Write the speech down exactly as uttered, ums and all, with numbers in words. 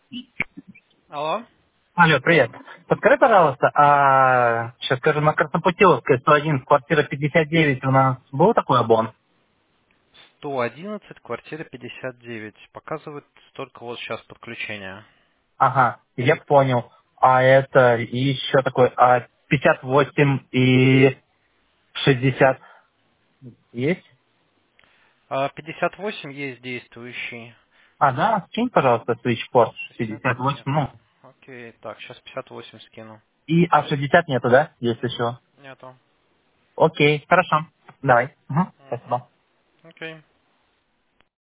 Алло? Алло, привет. Подскажи, пожалуйста, а сейчас скажу, на Краснопутиловской сто один, квартира пятьдесят девять у нас был такой обон? сто одиннадцать, квартира пятьдесят девять. Показывает только вот сейчас подключение. Ага, я понял. А это еще такой, а пятьдесят восемь и шестьдесят есть? А, пятьдесят восемь есть действующий. А, да, скинь, пожалуйста, свитчпорт шестьдесят пятьдесят восемь, нету. ну. Окей, так, сейчас пятьдесят восемь скину. И, а шестьдесят нету, да? Есть еще. Нету. Окей, хорошо. Давай. Угу, Угу. спасибо. Окей.